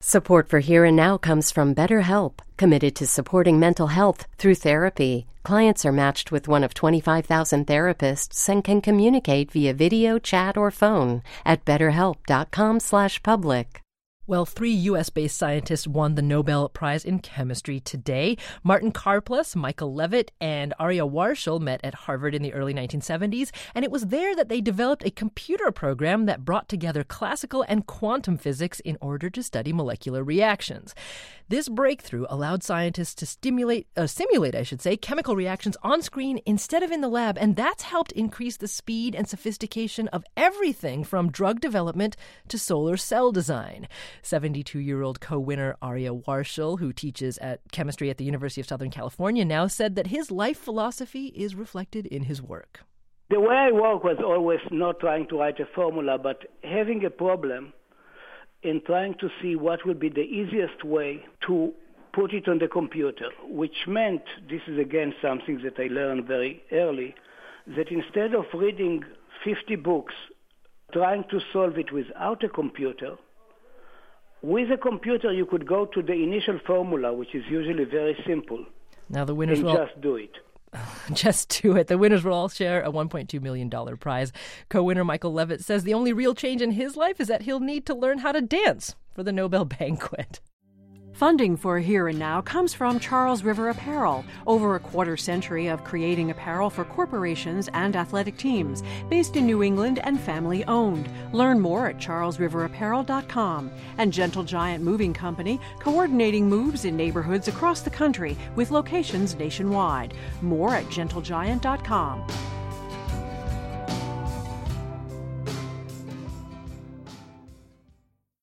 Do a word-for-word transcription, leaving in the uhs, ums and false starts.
Support for Here and Now comes from BetterHelp, committed to supporting mental health through therapy. Clients are matched with one of twenty-five thousand therapists and can communicate via video, chat, or phone at betterhelp.com slash public. Well, three U S-based scientists won the Nobel Prize in Chemistry today. Martin Karplus, Michael Levitt, and Arya Warshel met at Harvard in the early nineteen seventies, and it was there that they developed a computer program that brought together classical and quantum physics in order to study molecular reactions. This breakthrough allowed scientists to stimulate, uh, simulate, I should say, chemical reactions on screen instead of in the lab, and that's helped increase the speed and sophistication of everything from drug development to solar cell design. seventy-two-year-old co-winner Arya Warshel, who teaches at chemistry at the University of Southern California now, said that his life philosophy is reflected in his work. The way I work was always not trying to write a formula, but having a problem in trying to see what would be the easiest way to put it on the computer, which meant, this is again something that I learned very early, that instead of reading fifty books, trying to solve it without a computer, with a computer you could go to the initial formula, which is usually very simple, now the winners and will just do it. Just do it. The winners will all share a one point two million dollars prize. Co-winner Michael Levitt says the only real change in his life is that he'll need to learn how to dance for the Nobel banquet. Funding for Here and Now comes from Charles River Apparel, over a quarter century of creating apparel for corporations and athletic teams, based in New England and family-owned. Learn more at charles river apparel dot com. And Gentle Giant Moving Company, coordinating moves in neighborhoods across the country with locations nationwide. More at gentle giant dot com.